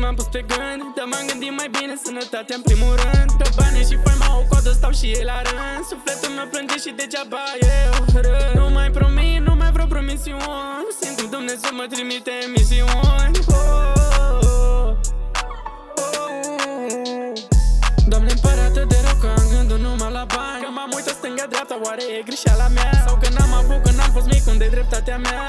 m-am pus pe gând, dar m-am gândit mai bine, sănătatea în primul rând. Pe bani și faima o coadă, stau și ei la rând. Sufletul meu plânge și degeaba eu râd. Nu mai promit, nu mai vreau promisiuni. Simt cum Dumnezeu mă trimite în misiuni. Doamne, îmi pare atât de rău că am gândul numai la bani. Că m-am uitat stânga-dreapta, oare e greșeala mea? Sau că n-am avut, că n-am fost mic, unde-i dreptatea mea?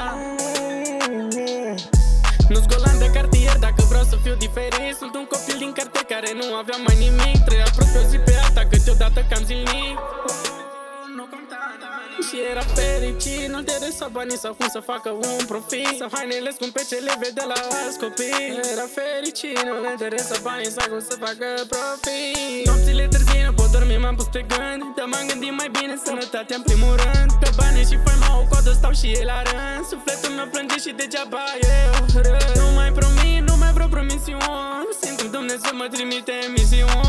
Nu-s golan de cartier, dacă vreau să fiu diferit. Sunt un copil din cartier care nu avea mai nimic. Trăia prost pe o zi pe alta, câteodată cam zilnic. Și era fericit, nu-l interesa banii sau cum să facă un profit, sau hainele scumpe ce le vede la alți copii. Era fericit, nu-l interesa banii sau cum să facă profit. Nopțile târzii nu pot dormi, m-am pus pe gând, dar m-am gândit mai bine, sănătatea în primul rând. Pe bani și faima o coadă, stau și ei la rând. Sufletul meu plânge și degeaba eu râd. Nu mai promit, nu mai vreau promisiuni. Simt cum Dumnezeu mă trimite în misiuni.